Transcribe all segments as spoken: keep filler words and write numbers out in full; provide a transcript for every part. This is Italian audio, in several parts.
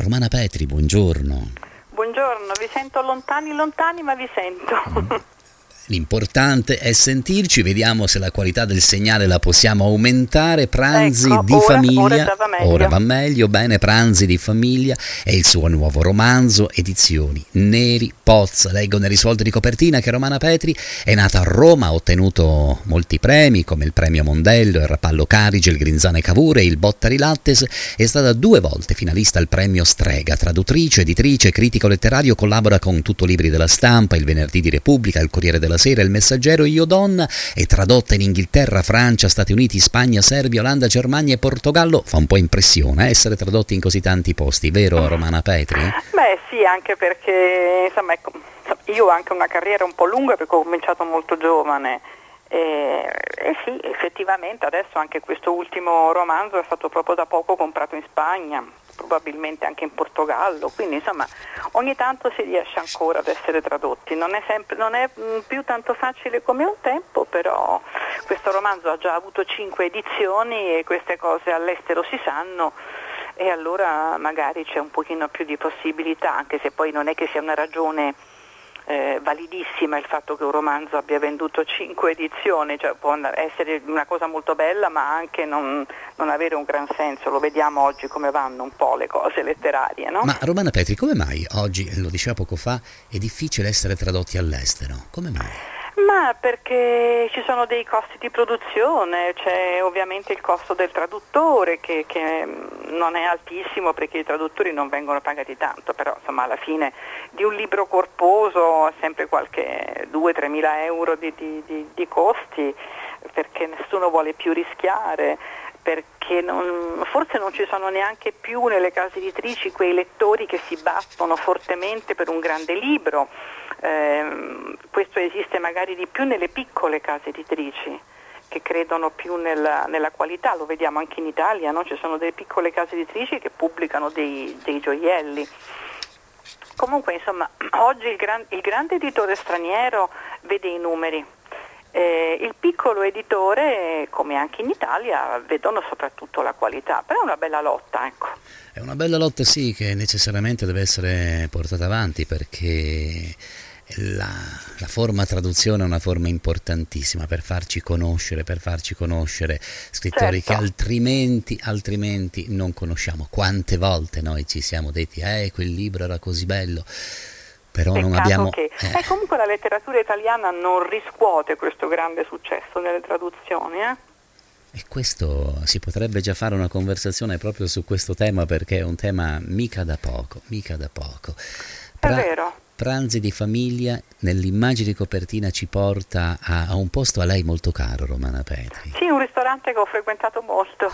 Romana Petri, buongiorno. Buongiorno, vi sento lontani lontani ma vi sento. L'importante è sentirci, vediamo se la qualità del segnale la possiamo aumentare. Pranzi ecco, di ora, famiglia, ora già va meglio. ora va meglio, bene, Pranzi di famiglia è il suo nuovo romanzo, edizioni Neri Pozza. Leggo nel risvolto di copertina che Romana Petri è nata a Roma, ha ottenuto molti premi come il premio Mondello, il Rapallo Carige, il Grinzane Cavour e il Bottari Lattes, è stata due volte finalista al premio Strega, traduttrice, editrice, critico letterario, collabora con Tutto Libri della Stampa, il Venerdì di Repubblica, il Corriere della Sera, il Messaggero, Io Donna, è tradotta in Inghilterra, Francia, Stati Uniti, Spagna, Serbia, Olanda, Germania e Portogallo. Fa un po' impressione eh, essere tradotti in così tanti posti, vero Romana Petri? Beh sì, anche perché insomma, ecco, io ho anche una carriera un po' lunga perché ho cominciato molto giovane e, e sì, effettivamente adesso anche questo ultimo romanzo è stato proprio da poco comprato in Spagna, probabilmente anche in Portogallo, quindi insomma ogni tanto si riesce ancora ad essere tradotti, non è, sempre, non è più tanto facile come un tempo, però questo romanzo ha già avuto cinque edizioni e queste cose all'estero si sanno e allora magari c'è un pochino più di possibilità, anche se poi non è che sia una ragione Eh, validissima il fatto che un romanzo abbia venduto cinque edizioni, cioè può essere una cosa molto bella ma anche non, non avere un gran senso, lo vediamo oggi come vanno un po' le cose letterarie, no? Ma Romana Petri, come mai oggi, lo diceva poco fa, è difficile essere tradotti all'estero? Come mai? Ma perché ci sono dei costi di produzione, c'è ovviamente il costo del traduttore che, che non è altissimo perché i traduttori non vengono pagati tanto, però insomma alla fine di un libro corposo ha sempre qualche due-tre mila euro di, di, di, di costi perché nessuno vuole più rischiare, perché non, forse non ci sono neanche più nelle case editrici quei lettori che si battono fortemente per un grande libro. Eh, questo esiste magari di più nelle piccole case editrici che credono più nella, nella qualità, lo vediamo anche in Italia, no? Ci sono delle piccole case editrici che pubblicano dei, dei gioielli. Comunque insomma oggi il, gran, il grande editore straniero vede i numeri, eh, il piccolo editore come anche in Italia vedono soprattutto la qualità, però è una bella lotta, ecco. È una bella lotta sì che necessariamente deve essere portata avanti perché La, la forma traduzione è una forma importantissima per farci conoscere, per farci conoscere scrittori certo. che altrimenti, altrimenti non conosciamo. Quante volte noi ci siamo detti, eh, quel libro era così bello, però Peccato non abbiamo... che... Eh. Eh, comunque la letteratura italiana non riscuote questo grande successo nelle traduzioni, eh? E questo si potrebbe già fare una conversazione proprio su questo tema perché è un tema mica da poco, mica da poco. Pra- è vero. Pranzi di famiglia, nell'immagine di copertina ci porta a, a un posto a lei molto caro, Romana Petri. Sì, un ristorante che ho frequentato molto.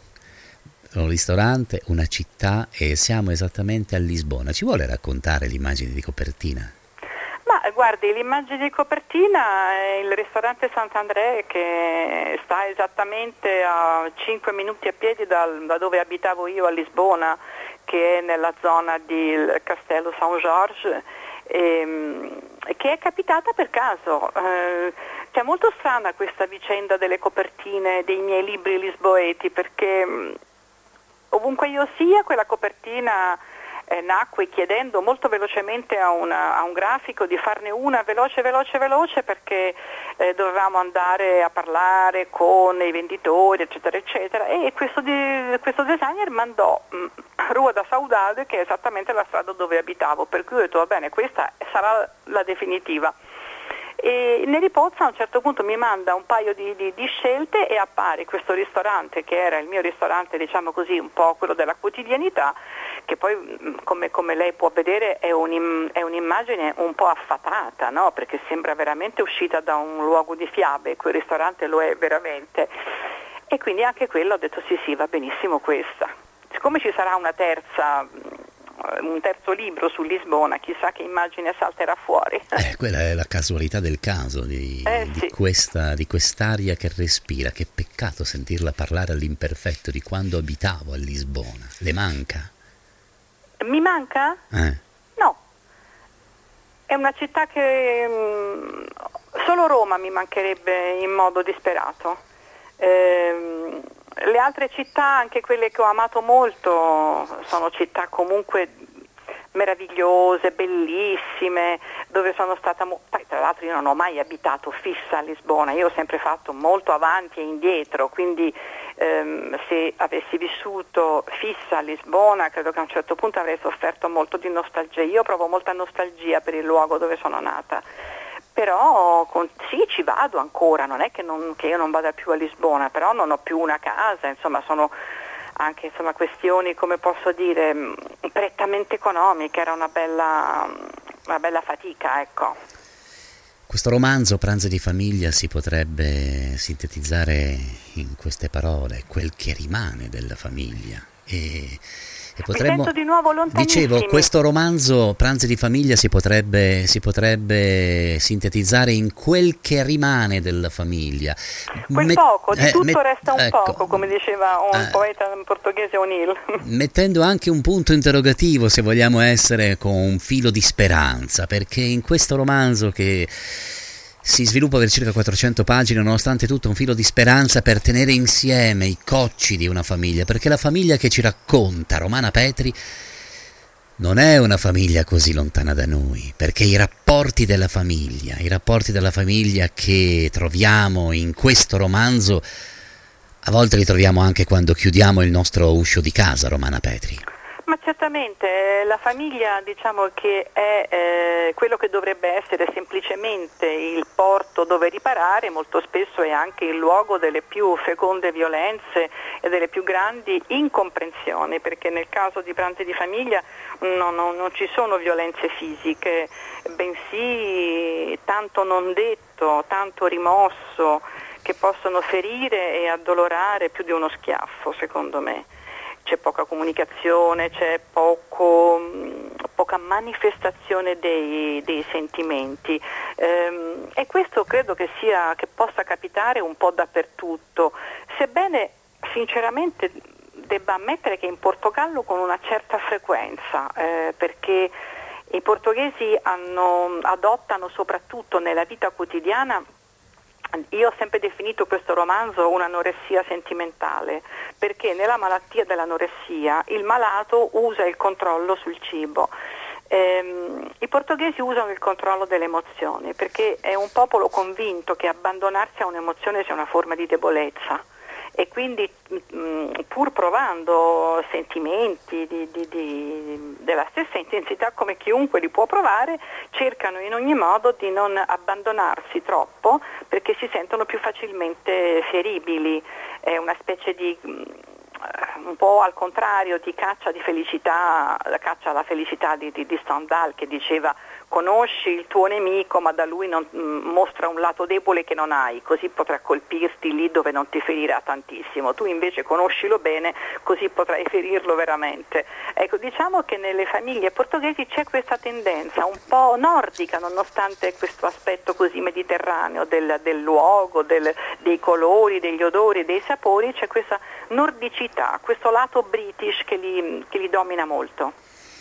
Un ristorante, una città e siamo esattamente a Lisbona. Ci vuole raccontare l'immagine di copertina? Ma guardi, l'immagine di copertina è il ristorante Sant'André che sta esattamente a cinque minuti a piedi dal, da dove abitavo io a Lisbona, che è nella zona del Castello São Jorge. Ehm, che è capitata per caso. Eh, è molto strana questa vicenda delle copertine dei miei libri lisboeti perché mh, ovunque io sia quella copertina eh, nacque chiedendo molto velocemente a, una, a un grafico di farne una veloce veloce veloce perché eh, dovevamo andare a parlare con i venditori eccetera eccetera e questo, di, questo designer mandò mh, Rua da Saudade che è esattamente la strada dove abitavo, per cui ho detto va bene, questa sarà la definitiva. E Neri Pozza a un certo punto mi manda un paio di, di, di scelte e appare questo ristorante che era il mio ristorante, diciamo così, un po' quello della quotidianità, che poi come, come lei può vedere è, un, è un'immagine un po' affatata, no? Perché sembra veramente uscita da un luogo di fiabe, quel ristorante lo è veramente. E quindi anche quello ho detto sì sì, va benissimo questa. Siccome ci sarà una terza... un terzo libro su Lisbona, chissà che immagine salterà fuori. Eh, quella è la casualità del caso di, eh, di, sì. questa, di quest'aria che respira. Che peccato sentirla parlare all'imperfetto di quando abitavo a Lisbona. Le manca? Mi manca? Eh. No. È una città che mh, solo Roma mi mancherebbe in modo disperato. Ehm, le altre città, anche quelle che ho amato molto, sono città comunque meravigliose, bellissime, dove sono stata, mo- poi tra l'altro io non ho mai abitato fissa a Lisbona, io ho sempre fatto molto avanti e indietro, quindi ehm, se avessi vissuto fissa a Lisbona credo che a un certo punto avrei sofferto molto di nostalgia. Io provo molta nostalgia per il luogo dove sono nata, però con, sì, ci vado ancora, non è che, non, che io non vada più a Lisbona, però non ho più una casa, insomma sono anche insomma questioni, come posso dire, prettamente economiche, era una bella, una bella fatica, ecco. Questo romanzo, Pranzi di famiglia, si potrebbe sintetizzare in queste parole: quel che rimane della famiglia. E, e potremmo, Mi sento di nuovo lontanissimi. dicevo, questo romanzo, Pranzi di famiglia, si potrebbe, si potrebbe sintetizzare in quel che rimane della famiglia. Quel Met- poco, di eh, tutto met- resta un ecco, poco, come diceva un eh, poeta portoghese, O'Neill. mettendo anche un punto interrogativo, se vogliamo essere, con un filo di speranza, perché in questo romanzo, che si sviluppa per circa quattrocento pagine, nonostante tutto un filo di speranza per tenere insieme i cocci di una famiglia, perché la famiglia che ci racconta Romana Petri non è una famiglia così lontana da noi, perché i rapporti della famiglia, i rapporti della famiglia che troviamo in questo romanzo, a volte li troviamo anche quando chiudiamo il nostro uscio di casa, Romana Petri. Ma certamente la famiglia, diciamo che è eh, quello che dovrebbe essere semplicemente il porto dove riparare, molto spesso è anche il luogo delle più feconde violenze e delle più grandi incomprensioni, perché nel caso di Pranzi di famiglia no, no, non ci sono violenze fisiche, bensì tanto non detto, tanto rimosso, che possono ferire e addolorare più di uno schiaffo, secondo me. C'è poca comunicazione, c'è poco, poca manifestazione dei, dei sentimenti, ehm, e questo credo che sia, che possa capitare un po' dappertutto, sebbene sinceramente debba ammettere che in Portogallo con una certa frequenza, eh, perché i portoghesi hanno, adottano soprattutto nella vita quotidiana. Io ho sempre definito questo romanzo un'anoressia sentimentale, perché nella malattia dell'anoressia il malato usa il controllo sul cibo. Ehm, I portoghesi usano il controllo delle emozioni, perché è un popolo convinto che abbandonarsi a un'emozione sia una forma di debolezza, e quindi mh, pur provando sentimenti di, di, di, della stessa intensità come chiunque li può provare, cercano in ogni modo di non abbandonarsi troppo, perché si sentono più facilmente feribili. È una specie di mh, un po' al contrario di caccia di felicità, la caccia alla felicità di, di, di Stendhal, che diceva: conosci il tuo nemico, ma da lui non, mh, mostra un lato debole che non hai, così potrà colpirti lì dove non ti ferirà tantissimo. Tu invece conoscilo bene, così potrai ferirlo veramente. Ecco, diciamo che nelle famiglie portoghesi c'è questa tendenza un po' nordica, nonostante questo aspetto così mediterraneo del, del luogo, del, dei colori, degli odori, dei sapori, c'è questa nordicità, questo lato british che li, che li domina molto.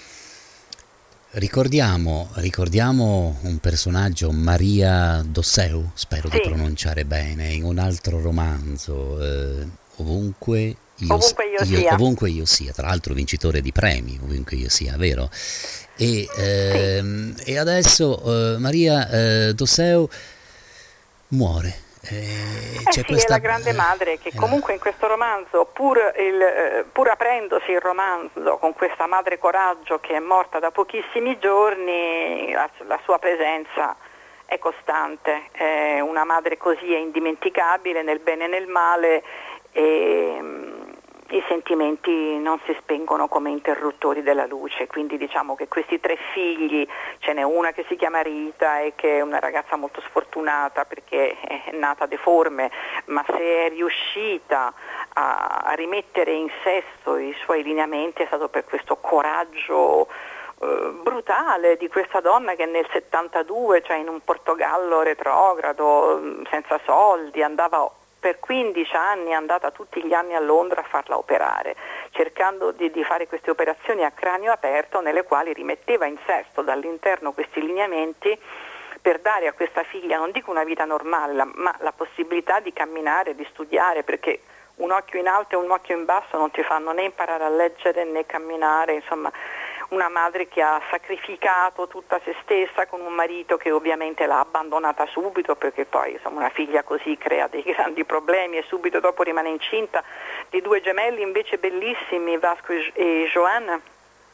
Ricordiamo, ricordiamo un personaggio, Maria Dosseu, spero Sì. di pronunciare bene, in un altro romanzo, eh, ovunque, io, ovunque io, io, sia. ovunque io sia, tra l'altro vincitore di premi, ovunque io sia, vero? E, ehm, sì. e adesso eh, Maria eh, Dosseu muore. Eh, eh c'è sì, questa, è la grande madre che eh, comunque in questo romanzo, pur, il, eh, pur aprendosi il romanzo con questa madre coraggio che è morta da pochissimi giorni, la, la sua presenza è costante, è una madre così è indimenticabile nel bene e nel male, e um, i sentimenti non si spengono come interruttori della luce, quindi diciamo che questi tre figli, ce n'è una che si chiama Rita e che è una ragazza molto sfortunata perché è nata deforme, ma se è riuscita a, a rimettere in sesto i suoi lineamenti è stato per questo coraggio eh, brutale di questa donna che nel settantadue, cioè in un Portogallo retrogrado, senza soldi, andava per quindici anni, è andata tutti gli anni a Londra a farla operare, cercando di, di fare queste operazioni a cranio aperto nelle quali rimetteva in sesto dall'interno questi lineamenti per dare a questa figlia, non dico una vita normale, ma la possibilità di camminare, di studiare, perché un occhio in alto e un occhio in basso non ti fanno né imparare a leggere né camminare, insomma una madre che ha sacrificato tutta se stessa con un marito che ovviamente l'ha abbandonata subito, perché poi insomma una figlia così crea dei grandi problemi e subito dopo rimane incinta di due gemelli invece bellissimi, Vasco e Joanne.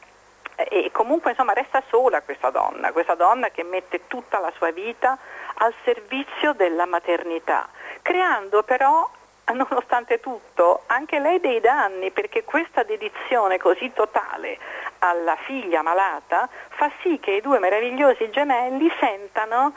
E comunque insomma resta sola questa donna, questa donna che mette tutta la sua vita al servizio della maternità, creando però, nonostante tutto, anche lei dei danni, perché questa dedizione così totale alla figlia malata fa sì che i due meravigliosi gemelli sentano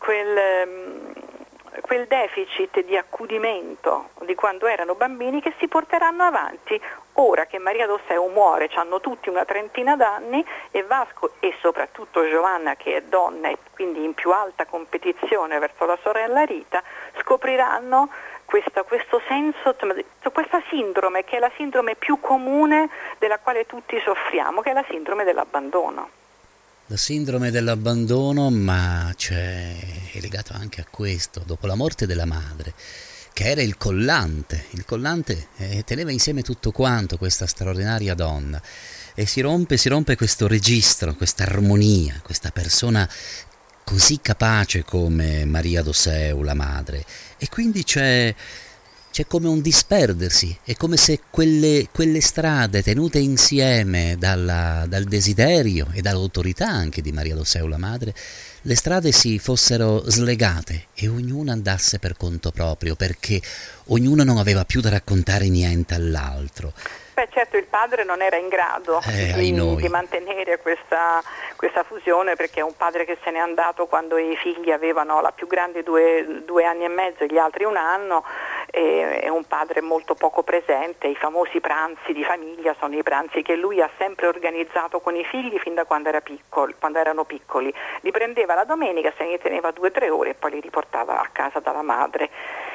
quel, quel deficit di accudimento di quando erano bambini che si porteranno avanti. Ora che Maria Doseu muore, hanno tutti una trentina d'anni e Vasco e soprattutto Giovanna, che è donna e quindi in più alta competizione verso la sorella Rita, scopriranno Questo, questo senso, questa sindrome che è la sindrome più comune della quale tutti soffriamo, che è la sindrome dell'abbandono. La sindrome dell'abbandono, ma c'è, è legato anche a questo, dopo la morte della madre, che era il collante, il collante eh, teneva insieme tutto quanto, questa straordinaria donna, e si rompe, si rompe questo registro, questa armonia, questa persona così capace come Maria Doseu, la madre, e quindi c'è, c'è come un disperdersi, è come se quelle, quelle strade tenute insieme dalla, dal desiderio e dall'autorità anche di Maria Doseu, la madre, le strade si fossero slegate e ognuna andasse per conto proprio, perché ognuno non aveva più da raccontare niente all'altro. Beh, certo, il padre non era in grado eh, di, di mantenere questa, questa fusione, perché è un padre che se n'è andato quando i figli avevano, la più grande due, due anni e mezzo e gli altri un anno, e, è un padre molto poco presente. I famosi pranzi di famiglia sono i pranzi che lui ha sempre organizzato con i figli fin da quando, era piccolo, quando erano piccoli. Li prendeva la domenica, se ne teneva due o tre ore e poi li riportava a casa dalla madre.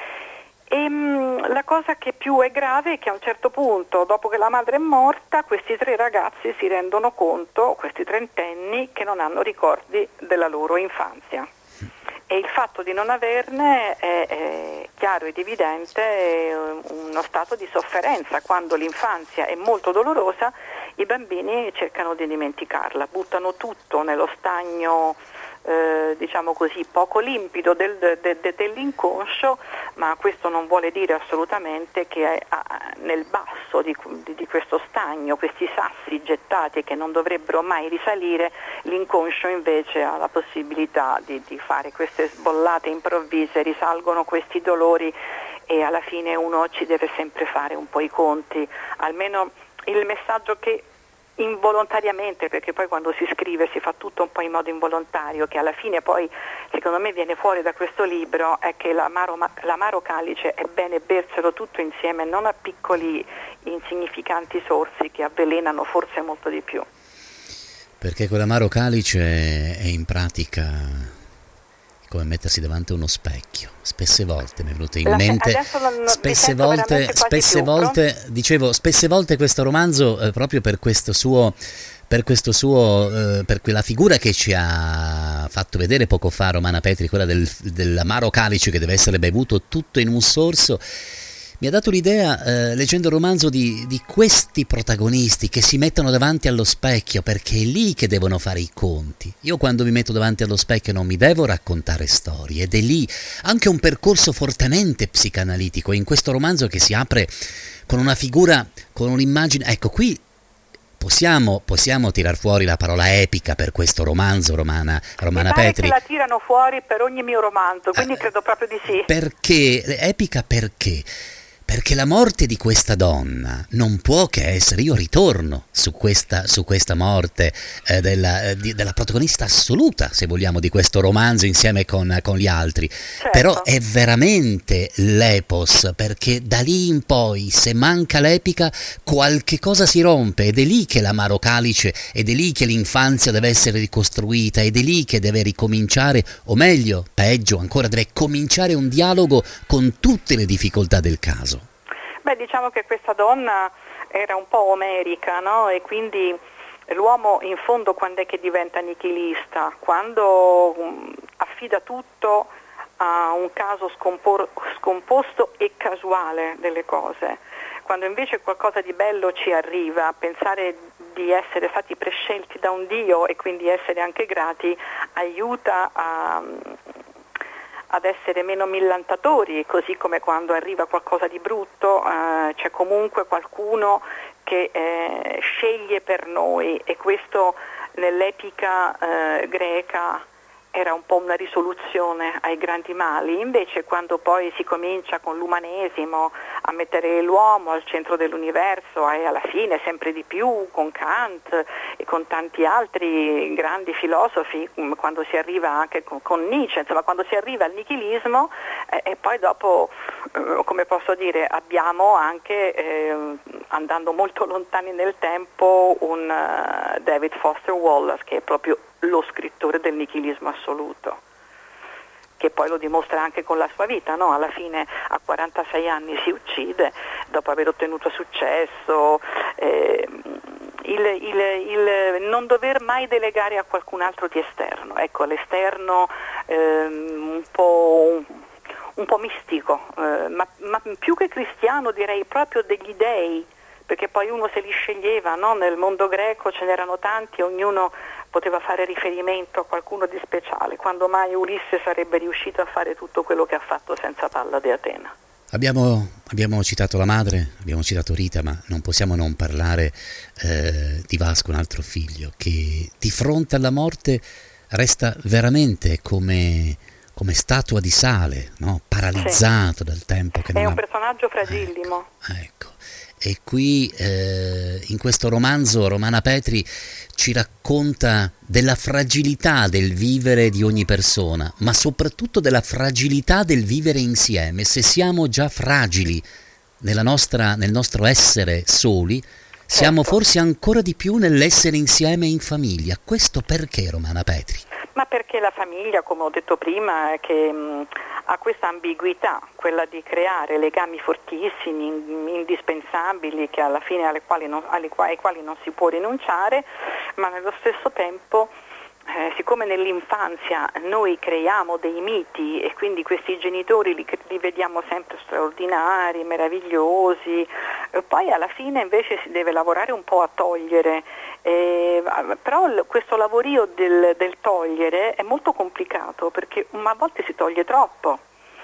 E mh, la cosa che più è grave è che a un certo punto, dopo che la madre è morta, questi tre ragazzi si rendono conto, questi trentenni, che non hanno ricordi della loro infanzia. E il fatto di non averne è, è chiaro ed evidente, è uno stato di sofferenza. Quando l'infanzia è molto dolorosa, i bambini cercano di dimenticarla, buttano tutto nello stagno, Eh, diciamo così, poco limpido del, de, de, dell'inconscio, ma questo non vuole dire assolutamente che è, a, nel basso di, di, di questo stagno, questi sassi gettati che non dovrebbero mai risalire, l'inconscio invece ha la possibilità di, di fare queste sbollate improvvise, risalgono questi dolori e alla fine uno ci deve sempre fare un po' i conti. Almeno il messaggio che involontariamente, perché poi quando si scrive si fa tutto un po' in modo involontario, che alla fine poi secondo me viene fuori da questo libro, è che l'amaro, l'amaro calice è bene berselo tutto insieme, non a piccoli insignificanti sorsi che avvelenano forse molto di più. Perché quell'amaro calice è in pratica come mettersi davanti a uno specchio. Spesse volte mi è venuto in La, mente, non, spesse volte, spesse volte, dicevo, spesse volte questo romanzo eh, proprio per questo suo, per questo suo, eh, per quella figura che ci ha fatto vedere poco fa Romana Petri, quella del, dell'amaro calice che deve essere bevuto tutto in un sorso. Mi ha dato l'idea, eh, leggendo il romanzo, di, di questi protagonisti che si mettono davanti allo specchio, perché è lì che devono fare i conti. Io quando mi metto davanti allo specchio non mi devo raccontare storie, ed è lì anche un percorso fortemente psicanalitico, in questo romanzo che si apre con una figura, con un'immagine. Ecco, qui Possiamo, possiamo tirar fuori la parola epica per questo romanzo, Romana, Romana Mi pare Petri? che la tirano fuori per ogni mio romanzo, quindi uh, credo proprio di sì. Perché? Epica perché? Perché la morte di questa donna non può che essere, io ritorno su questa, su questa morte eh, della, eh, di, della protagonista assoluta, se vogliamo, di questo romanzo insieme con, con gli altri, certo. Però è veramente l'epos, perché da lì in poi, se manca l'epica, qualche cosa si rompe, ed è lì che l'amaro calice, ed è lì che l'infanzia deve essere ricostruita, ed è lì che deve ricominciare, o meglio, peggio ancora, deve cominciare un dialogo con tutte le difficoltà del caso. Beh, diciamo che questa donna era un po' omerica, no? E quindi l'uomo in fondo quando è che diventa nichilista? Quando um, affida tutto a un caso scompor- scomposto e casuale delle cose. Quando invece qualcosa di bello ci arriva, pensare di essere stati prescelti da un Dio e quindi essere anche grati aiuta a, ad essere meno millantatori, così come quando arriva qualcosa di brutto eh, c'è comunque qualcuno che eh, sceglie per noi, e questo nell'epica eh, greca era un po' una risoluzione ai grandi mali. Invece quando poi si comincia con l'umanesimo a mettere l'uomo al centro dell'universo, e alla fine sempre di più con Kant e con tanti altri grandi filosofi, quando si arriva anche con, con Nietzsche, insomma quando si arriva al nichilismo, eh, e poi dopo, eh, come posso dire, abbiamo anche, eh, andando molto lontani nel tempo, un uh, David Foster Wallace, che è proprio lo scrittore del nichilismo assoluto, che poi lo dimostra anche con la sua vita, no? Alla fine a quarantasei anni si uccide dopo aver ottenuto successo, eh, il, il, il non dover mai delegare a qualcun altro di esterno, ecco, l'esterno eh, un po'... un po' mistico, eh, ma, ma più che cristiano direi proprio degli dei, perché poi uno se li sceglieva, no? Nel mondo greco ce n'erano tanti, ognuno poteva fare riferimento a qualcuno di speciale. Quando mai Ulisse sarebbe riuscito a fare tutto quello che ha fatto senza Palla di Atena? Abbiamo, abbiamo citato la madre, abbiamo citato Rita, ma non possiamo non parlare eh, di Vasco, un altro figlio, che di fronte alla morte resta veramente come, come statua di sale, no? Paralizzato Sì. dal tempo che non è ha... un personaggio fragillimo. Ecco, ecco. E qui eh, in questo romanzo Romana Petri ci racconta della fragilità del vivere di ogni persona, ma soprattutto della fragilità del vivere insieme. Se siamo già fragili nella nostra, nel nostro essere soli, siamo Certo. forse ancora di più nell'essere insieme in famiglia. Questo perché, Romana Petri? Ma perché la famiglia, come ho detto prima, che mh, ha questa ambiguità, quella di creare legami fortissimi, indispensabili, che alla fine alle quali non, alle quali, ai quali non si può rinunciare, ma nello stesso tempo, eh, siccome nell'infanzia noi creiamo dei miti e quindi questi genitori li, li vediamo sempre straordinari, meravigliosi, eh, poi alla fine invece si deve lavorare un po' a togliere. Eh, però l- questo lavorio del, del togliere è molto complicato, perché a volte si toglie troppo,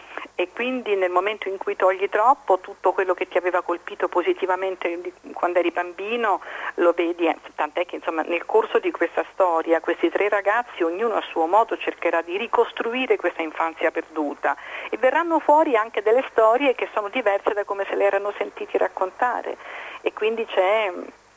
e quindi nel momento in cui togli troppo, tutto quello che ti aveva colpito positivamente di, quando eri bambino lo vedi, eh, tant'è che insomma nel corso di questa storia questi tre ragazzi, ognuno a suo modo, cercherà di ricostruire questa infanzia perduta, e verranno fuori anche delle storie che sono diverse da come se le erano sentiti raccontare, e quindi c'è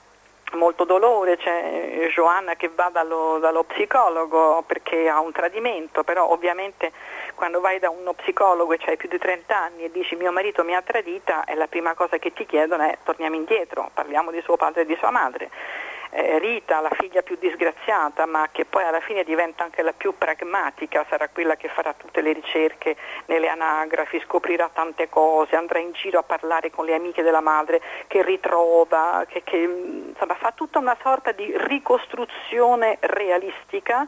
molto dolore. C'è Joanna che va dallo, dallo psicologo perché ha un tradimento, però ovviamente quando vai da uno psicologo e c'hai più di trenta anni e dici mio marito mi ha tradita, e la prima cosa che ti chiedono è torniamo indietro, parliamo di suo padre e di sua madre. Eh, Rita, la figlia più disgraziata, ma che poi alla fine diventa anche la più pragmatica, sarà quella che farà tutte le ricerche nelle anagrafi, scoprirà tante cose, andrà in giro a parlare con le amiche della madre, che ritrova, che, che insomma fa tutta una sorta di ricostruzione realistica.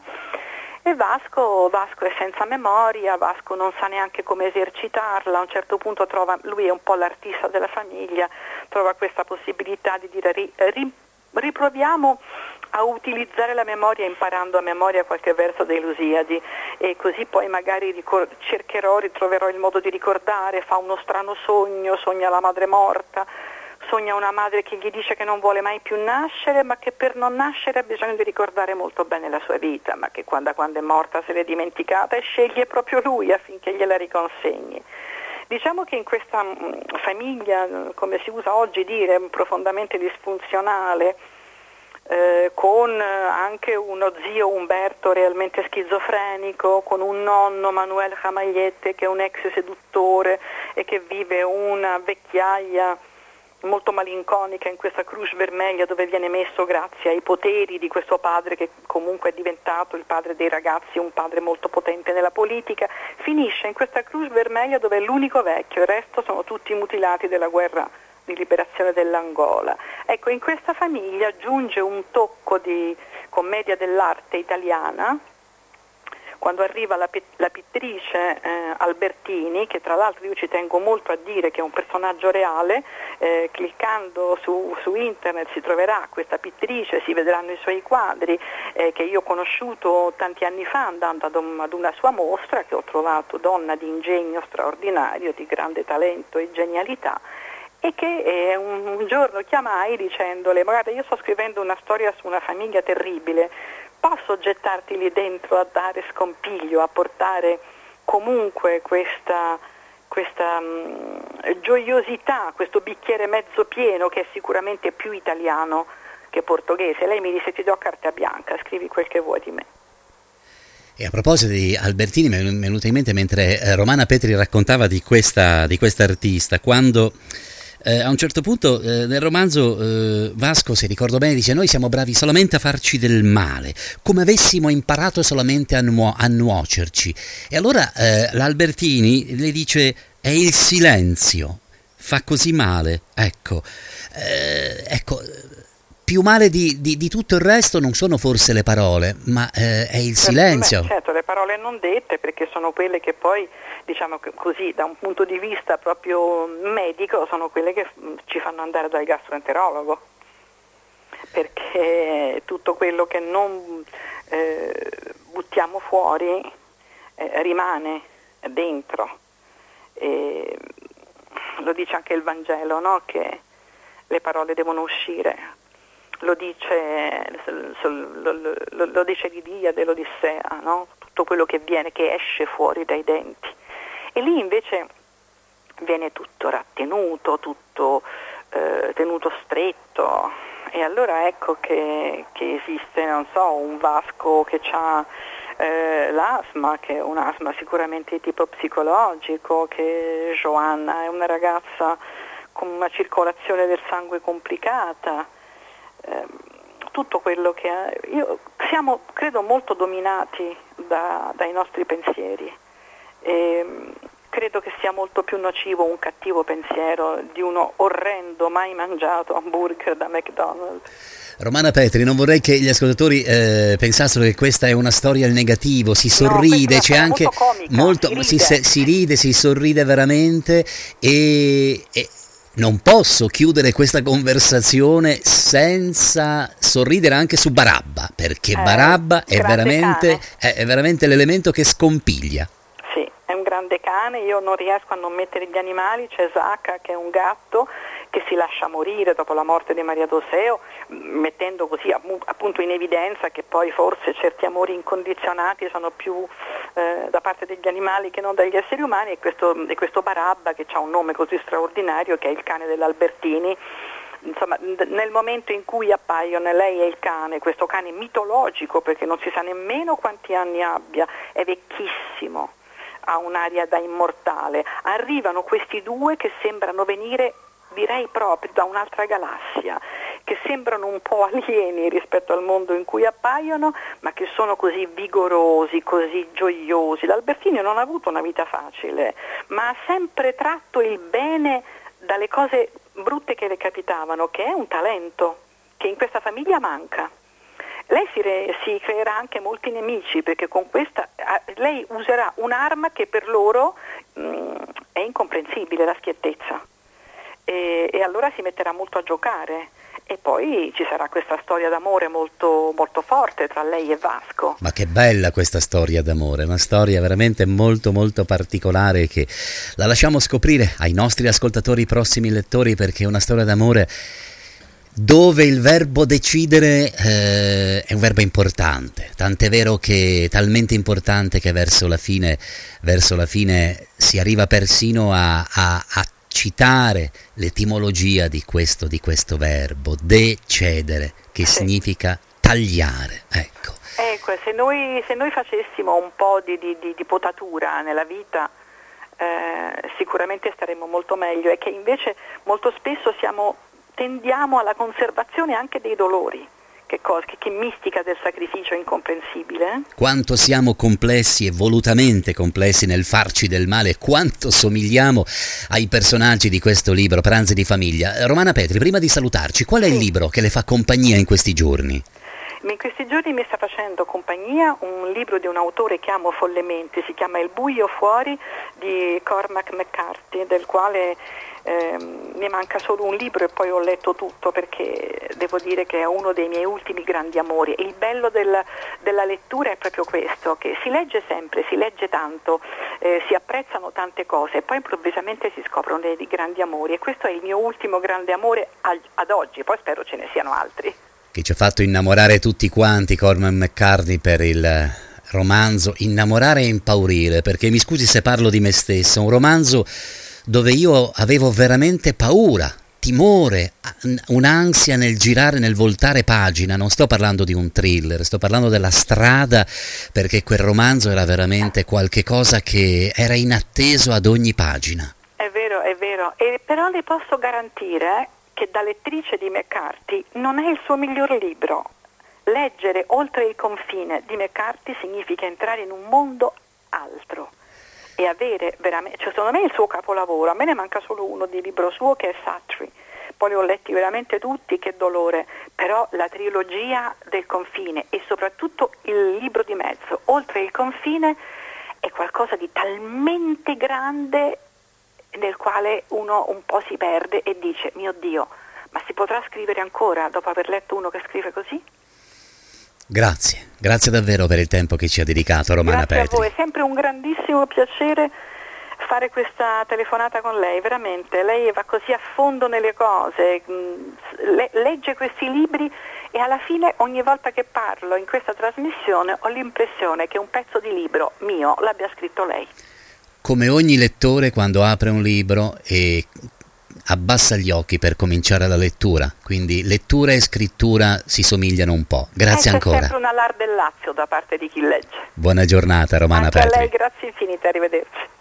E Vasco, Vasco è senza memoria, Vasco non sa neanche come esercitarla, a un certo punto trova, lui è un po' l'artista della famiglia, trova questa possibilità di dire ri, ri, riproviamo a utilizzare la memoria imparando a memoria qualche verso dei Lusiadi, e così poi magari ricor- cercherò, ritroverò il modo di ricordare, fa uno strano sogno, sogna la madre morta, sogna una madre che gli dice che non vuole mai più nascere, ma che per non nascere ha bisogno di ricordare molto bene la sua vita, ma che quando, quando è morta se l'è dimenticata, e sceglie proprio lui affinché gliela riconsegni. Diciamo che in questa mh, famiglia, come si usa oggi dire, profondamente disfunzionale, eh, con anche uno zio Umberto realmente schizofrenico, con un nonno Manuel Jamagliette che è un ex seduttore e che vive una vecchiaia molto malinconica in questa Croce Vermeglia, dove viene messo grazie ai poteri di questo padre che comunque è diventato il padre dei ragazzi, un padre molto potente nella politica, finisce in questa Croce Vermeglia dove è l'unico vecchio, il resto sono tutti mutilati della guerra di liberazione dell'Angola. Ecco, in questa famiglia giunge un tocco di commedia dell'arte italiana quando arriva la, la pittrice eh, Albertini, che tra l'altro io ci tengo molto a dire che è un personaggio reale, eh, cliccando su, su internet si troverà questa pittrice, si vedranno i suoi quadri eh, che io ho conosciuto tanti anni fa andando ad, un, ad una sua mostra, che ho trovato donna di ingegno straordinario, di grande talento e genialità, e che eh, un, un giorno chiamai dicendole: guarda, io sto scrivendo una storia su una famiglia terribile, posso gettarti lì dentro a dare scompiglio, a portare comunque questa, questa mh, gioiosità, questo bicchiere mezzo pieno che è sicuramente più italiano che portoghese. Lei mi disse: ti do carta bianca, scrivi quel che vuoi di me. E a proposito di Albertini, mi è venuto in mente mentre Romana Petri raccontava di questa, di questa artista, quando Eh, a un certo punto eh, nel romanzo eh, Vasco, se ricordo bene, dice: noi siamo bravi solamente a farci del male, come avessimo imparato solamente a, nuo- a nuocerci. E allora eh, l'Albertini le dice: è il silenzio, fa così male. Ecco, eh, ecco, più male di, di, di tutto il resto non sono forse le parole, ma eh, è il silenzio. Beh, certo, le parole non dette, perché sono quelle che poi, diciamo che così, da un punto di vista proprio medico, sono quelle che ci fanno andare dal gastroenterologo, perché tutto quello che non eh, buttiamo fuori eh, rimane dentro. E lo dice anche il Vangelo, no? Che le parole devono uscire. Lo dice, lo, lo, lo dice l'Iliade, l'Odissea, no? Tutto quello che viene, che esce fuori dai denti. E lì invece viene tutto rattenuto, tutto eh, tenuto stretto, e allora ecco che, che esiste, non so, un Vasco che ha eh, l'asma, che è un asma sicuramente di tipo psicologico, che Joanna è una ragazza con una circolazione del sangue complicata, eh, tutto quello che ha. Io, siamo, credo, molto dominati da, dai nostri pensieri. E credo che sia molto più nocivo un cattivo pensiero di uno orrendo mai mangiato hamburger da McDonald's. Romana Petri, non vorrei che gli ascoltatori eh, pensassero che questa è una storia al negativo, si sorride, no, c'è anche molto comica, molto, si, ride. Si, si ride, si sorride veramente, e, e non posso chiudere questa conversazione senza sorridere anche su Barabba, perché eh, Barabba è veramente, è, è veramente l'elemento che scompiglia. Sì, è un grande cane, io non riesco a non mettere gli animali. C'è Zacca, che è un gatto che si lascia morire dopo la morte di Maria Doseo, mettendo così appunto in evidenza che poi forse certi amori incondizionati sono più eh, da parte degli animali che non dagli esseri umani, e questo, e questo Barabba, che ha un nome così straordinario, che è il cane dell'Albertini. Insomma, nel momento in cui appaiono lei e il cane, questo cane mitologico, perché non si sa nemmeno quanti anni abbia, è vecchissimo, ha un'aria da immortale, arrivano questi due che sembrano venire, direi proprio da un'altra galassia, che sembrano un po' alieni rispetto al mondo in cui appaiono, ma che sono così vigorosi, così gioiosi. L'Albertini non ha avuto una vita facile, ma ha sempre tratto il bene dalle cose brutte che le capitavano, che è un talento che in questa famiglia manca. Lei si, re, si creerà anche molti nemici, perché con questa lei userà un'arma che per loro mh, è incomprensibile, la schiettezza. E, e allora si metterà molto a giocare, e poi ci sarà questa storia d'amore molto, molto forte tra lei e Vasco. Ma che bella questa storia d'amore, una storia veramente molto molto particolare, che la lasciamo scoprire ai nostri ascoltatori, prossimi lettori, perché è una storia d'amore dove il verbo decidere eh, è un verbo importante, tant'è vero che talmente importante che verso la fine, verso la fine si arriva persino a, a, a citare l'etimologia di questo, di questo verbo, decedere, che sì, significa tagliare. Ecco, ecco se, noi, se noi facessimo un po' di, di, di, di potatura nella vita, eh, sicuramente staremmo molto meglio, e che invece molto spesso siamo, tendiamo alla conservazione anche dei dolori. Che, cosa, che, che mistica del sacrificio incomprensibile. Eh? Quanto siamo complessi e volutamente complessi nel farci del male, quanto somigliamo ai personaggi di questo libro, Pranzi di famiglia. Romana Petri, prima di salutarci, qual è sì. il libro che le fa compagnia in questi giorni? In questi giorni mi sta facendo compagnia un libro di un autore che amo follemente, si chiama Il buio fuori di Cormac McCarthy, del quale eh, mi manca solo un libro e poi ho letto tutto, perché devo dire che è uno dei miei ultimi grandi amori. E il bello del, della lettura è proprio questo, che si legge sempre, si legge tanto, eh, si apprezzano tante cose e poi improvvisamente si scoprono dei, dei grandi amori, e questo è il mio ultimo grande amore ad, ad oggi, poi spero ce ne siano altri. Che ci ha fatto innamorare tutti quanti, Cormac McCarthy, per il romanzo Innamorare e impaurire, perché mi scusi se parlo di me stesso, un romanzo dove io avevo veramente paura, timore, un'ansia nel girare, nel voltare pagina. Non sto parlando di un thriller, sto parlando della strada, perché quel romanzo era veramente qualche cosa che era inatteso ad ogni pagina. È vero, è vero, e però le posso garantire che da lettrice di McCarthy non è il suo miglior libro. Leggere Oltre il confine di McCarthy significa entrare in un mondo altro e avere veramente, cioè secondo me è il suo capolavoro. A me ne manca solo uno di libro suo, che è Satri, poi li ho letti veramente tutti, che dolore, però la trilogia del confine e soprattutto il libro di mezzo, Oltre il confine, è qualcosa di talmente grande nel quale uno un po' si perde e dice: mio Dio, ma si potrà scrivere ancora dopo aver letto uno che scrive così? Grazie, grazie davvero per il tempo che ci ha dedicato, Romana Petri. Grazie a voi, è sempre un grandissimo piacere fare questa telefonata con lei, veramente. Lei va così a fondo nelle cose, le, legge questi libri e alla fine ogni volta che parlo in questa trasmissione ho l'impressione che un pezzo di libro mio l'abbia scritto lei. Come ogni lettore quando apre un libro e abbassa gli occhi per cominciare la lettura, quindi lettura e scrittura si somigliano un po'. Grazie eh, ancora. C'è sempre una lar del Lazio da parte di chi legge. Buona giornata, Romana Anche Petri. a lei, grazie infinite, arrivederci.